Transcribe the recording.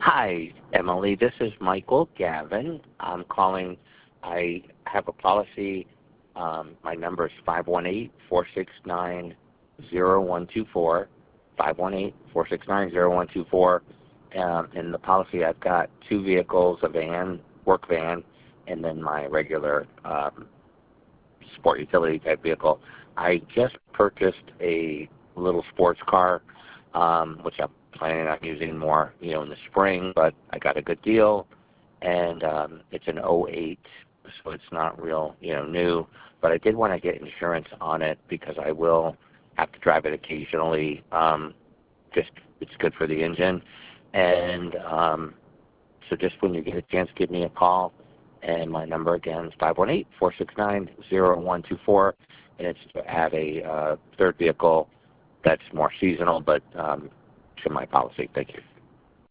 Hi, Emily. This is Michael Gavin. I'm calling. I have a policy. My number is 518-469-0124. 518-469-0124. In the policy, I've got two vehicles, a van, work van, and then my regular sport utility type vehicle. I just purchased a little sports car, which I'm planning on using more, in the spring, but I got a good deal, and it's an '08, so it's not real, new, but I did want to get insurance on it because I will have to drive it occasionally. Just it's good for the engine, and so just when you get a chance, give me a call. And my number again is 518-469-0124, and it's to add a third vehicle that's more seasonal, but to my policy. Thank you.